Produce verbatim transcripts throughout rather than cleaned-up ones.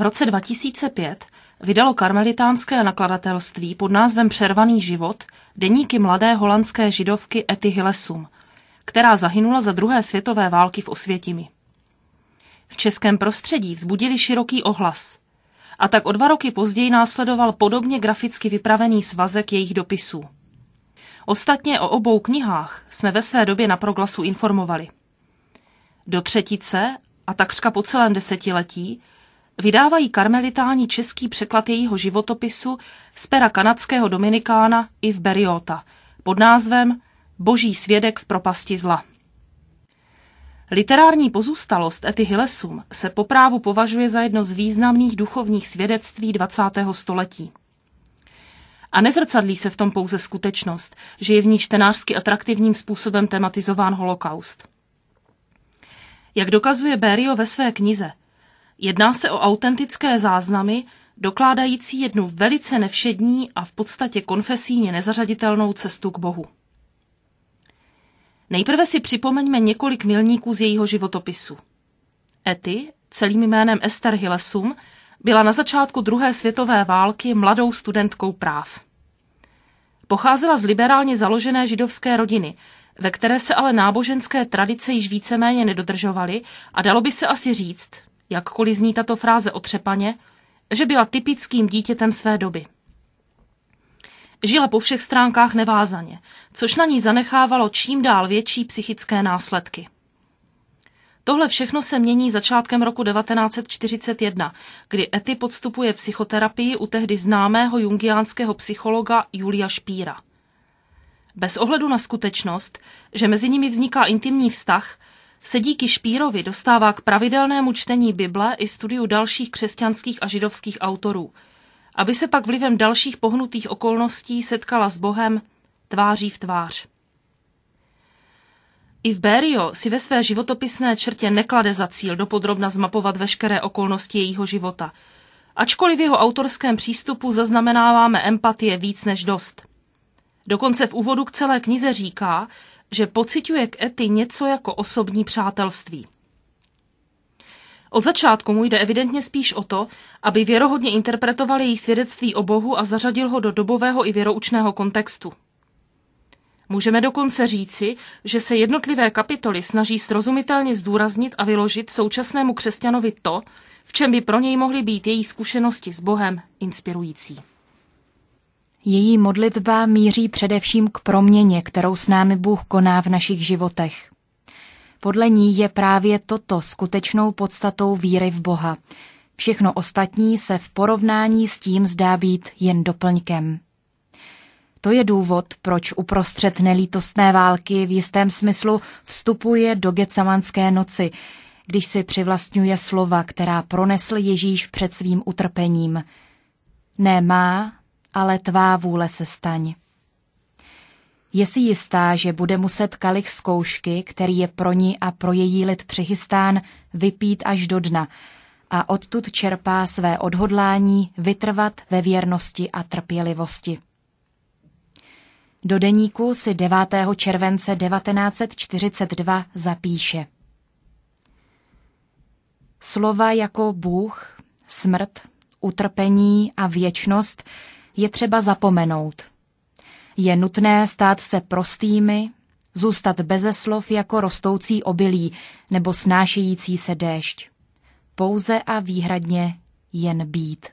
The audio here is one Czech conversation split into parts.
roce dva tisíce pět vydalo karmelitánské nakladatelství pod názvem Přervaný život deníky mladé holandské židovky Etty Hillesum, která zahynula za druhé světové války v Osvětimi. V českém prostředí vzbudili široký ohlas a tak o dva roky později následoval podobně graficky vypravený svazek jejich dopisů. Ostatně o obou knihách jsme ve své době na Proglasu informovali. Do třetice a takřka po celém desetiletí vydávají karmelitáni český překlad jejího životopisu z pera kanadského dominikána Yves Berriota pod názvem Boží svědek v propasti zla. Literární pozůstalost Etty Hillesum se po právu považuje za jedno z významných duchovních svědectví dvacátého století. A nezrcadlí se v tom pouze skutečnost, že je v ní čtenářsky atraktivním způsobem tematizován holokaust. Jak dokazuje Berriot ve své knize, jedná se o autentické záznamy, dokládající jednu velice nevšední a v podstatě konfesíně nezařaditelnou cestu k Bohu. Nejprve si připomeňme několik milníků z jejího životopisu. Etty, celým jménem Esther Hillesum, byla na začátku druhé světové války mladou studentkou práv. Pocházela z liberálně založené židovské rodiny, ve které se ale náboženské tradice již víceméně nedodržovaly a dalo by se asi říct, jakkoliv zní tato fráze otřepaně, že byla typickým dítětem své doby. Žila po všech stránkách nevázaně, což na ní zanechávalo čím dál větší psychické následky. Tohle všechno se mění začátkem roku devatenáct set čtyřicet jedna, kdy Etty podstupuje psychoterapii u tehdy známého jungiánského psychologa Julia Špíra. Bez ohledu na skutečnost, že mezi nimi vzniká intimní vztah, se díky Špírovi dostává k pravidelnému čtení Bible i studiu dalších křesťanských a židovských autorů, aby se pak vlivem dalších pohnutých okolností setkala s Bohem tváří v tvář. Yves Berriot si ve své životopisné črtě neklade za cíl dopodrobna zmapovat veškeré okolnosti jejího života, ačkoliv v jeho autorském přístupu zaznamenáváme empatie víc než dost. Dokonce v úvodu k celé knize říká, že pociťuje k Etty něco jako osobní přátelství. Od začátku mu jde evidentně spíš o to, aby věrohodně interpretoval její svědectví o Bohu a zařadil ho do dobového i věroučného kontextu. Můžeme dokonce říci, že se jednotlivé kapitoly snaží srozumitelně zdůraznit a vyložit současnému křesťanovi to, v čem by pro něj mohly být její zkušenosti s Bohem inspirující. Její modlitba míří především k proměně, kterou s námi Bůh koná v našich životech. Podle ní je právě toto skutečnou podstatou víry v Boha. Všechno ostatní se v porovnání s tím zdá být jen doplňkem. To je důvod, proč uprostřed nelítostné války v jistém smyslu vstupuje do Getsemanské noci, když si přivlastňuje slova, která pronesl Ježíš před svým utrpením. Ne má, ale tvá vůle se staň. Je si jistá, že bude muset kalich zkoušky, který je pro ní a pro její lid přichystán, vypít až do dna a odtud čerpá své odhodlání vytrvat ve věrnosti a trpělivosti. Do deníku si devátého července devatenáct set čtyřicet dva zapíše: Slova jako Bůh, smrt, utrpení a věčnost je třeba zapomenout. Je nutné stát se prostými, zůstat beze slov jako rostoucí obilí nebo snášející se déšť. Pouze a výhradně jen být.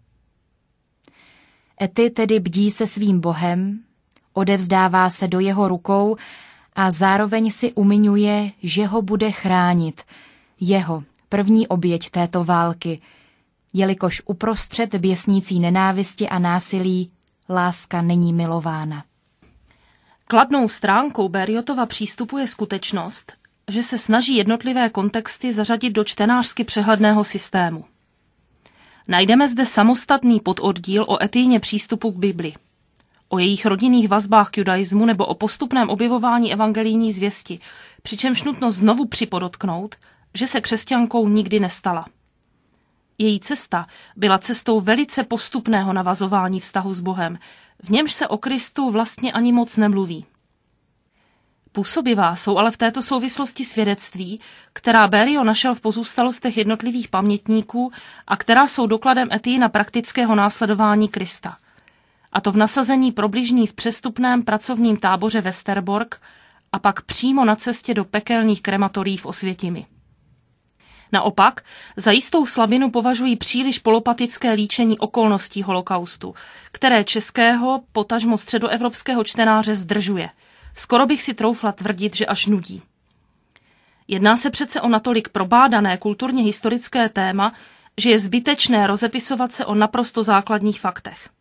Etty tedy bdí se svým Bohem, odevzdává se do jeho rukou a zároveň si umiňuje, že ho bude chránit, jeho první oběť této války, jelikož uprostřed běsnící nenávisti a násilí láska není milována. Kladnou stránkou Berriotova přístupu je skutečnost, že se snaží jednotlivé kontexty zařadit do čtenářsky přehledného systému. Najdeme zde samostatný pododdíl o Ettyně přístupu k Bibli, o jejich rodinných vazbách k judaismu nebo o postupném objevování evangelijní zvěsti, přičemž nutno znovu připodotknout, že se křesťankou nikdy nestala. Její cesta byla cestou velice postupného navazování vztahu s Bohem, v němž se o Kristu vlastně ani moc nemluví. Působivá jsou ale v této souvislosti svědectví, která Berio našel v pozůstalostech jednotlivých pamětníků a která jsou dokladem Etiina praktického následování Krista. A to v nasazení probližní v přestupném pracovním táboře Westerbork a pak přímo na cestě do pekelných krematorií v Osvětimi. Naopak, za jistou slabinu považují příliš polopatické líčení okolností holokaustu, které českého, potažmo středoevropského čtenáře zdržuje. Skoro bych si troufla tvrdit, že až nudí. Jedná se přece o natolik probádané kulturně historické téma, že je zbytečné rozepisovat se o naprosto základních faktech.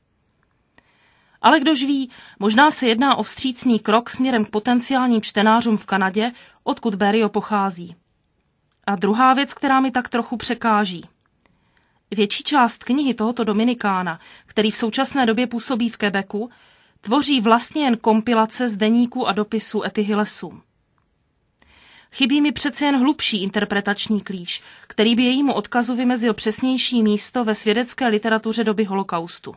Ale kdož ví, možná se jedná o vstřícný krok směrem k potenciálním čtenářům v Kanadě, odkud Berio pochází. A druhá věc, která mi tak trochu překáží. Větší část knihy tohoto dominikána, který v současné době působí v Quebecu, tvoří vlastně jen kompilace z deníků a dopisů Etty Hillesum. Chybí mi přece jen hlubší interpretační klíč, který by jejímu odkazu vymezil přesnější místo ve svědecké literatuře doby holokaustu.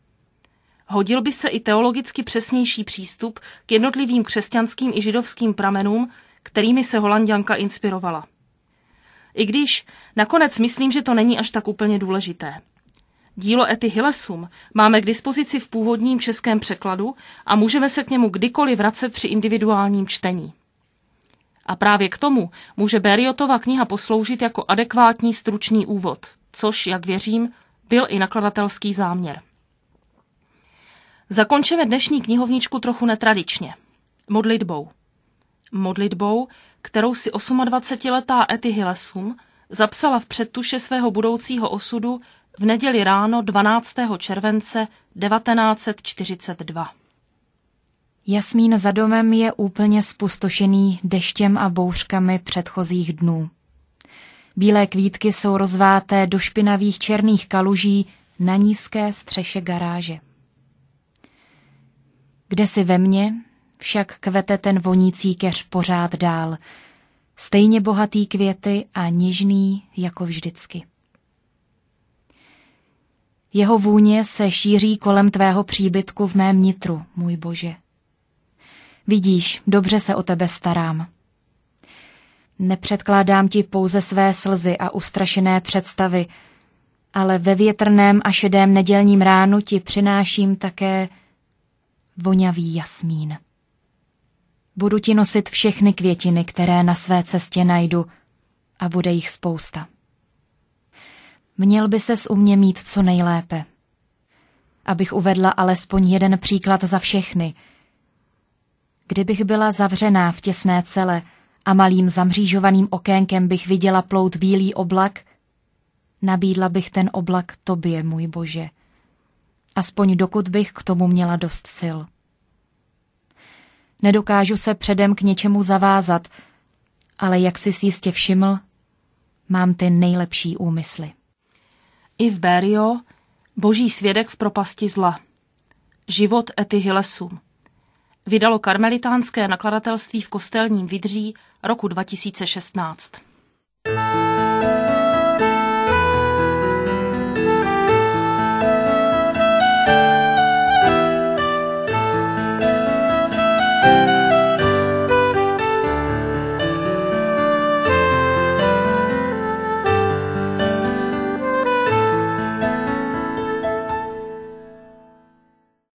Hodil by se i teologicky přesnější přístup k jednotlivým křesťanským i židovským pramenům, kterými se Holanďanka inspirovala. I když nakonec myslím, že to není až tak úplně důležité. Dílo Etty Hillesum máme k dispozici v původním českém překladu a můžeme se k němu kdykoliv vracet při individuálním čtení. A právě k tomu může Beriotova kniha posloužit jako adekvátní stručný úvod, což, jak věřím, byl i nakladatelský záměr. Zakončeme dnešní knihovničku trochu netradičně. Modlitbou. Modlitbou, kterou si osmadvacetiletá Etty Hillesum zapsala v předtuše svého budoucího osudu v neděli ráno dvanáctého července devatenáct set čtyřicet dva. Jasmín za domem je úplně spustošený deštěm a bouřkami předchozích dnů. Bílé kvítky jsou rozváté do špinavých černých kaluží na nízké střeše garáže. Kdesi ve mně však kvete ten vonící keř pořád dál, stejně bohatý květy a něžný jako vždycky. Jeho vůně se šíří kolem tvého příbytku v mém nitru, můj Bože. Vidíš, dobře se o tebe starám. Nepředkládám ti pouze své slzy a ustrašené představy, ale ve větrném a šedém nedělním ránu ti přináším také vonavý jasmín. Budu ti nosit všechny květiny, které na své cestě najdu, a bude jich spousta. Měl by ses u mě mít co nejlépe. Abych uvedla alespoň jeden příklad za všechny. Kdybych byla zavřená v těsné cele a malým zamřížovaným okénkem bych viděla plout bílý oblak, nabídla bych ten oblak tobě, můj Bože. Aspoň dokud bych k tomu měla dost sil. Nedokážu se předem k něčemu zavázat, ale jak jsi jistě všiml, mám ty nejlepší úmysly. I v Berio, boží svědek v propasti zla. Život Etty Hillesum. Vydalo karmelitánské nakladatelství v Kostelním Vydří roku dva tisíce šestnáct.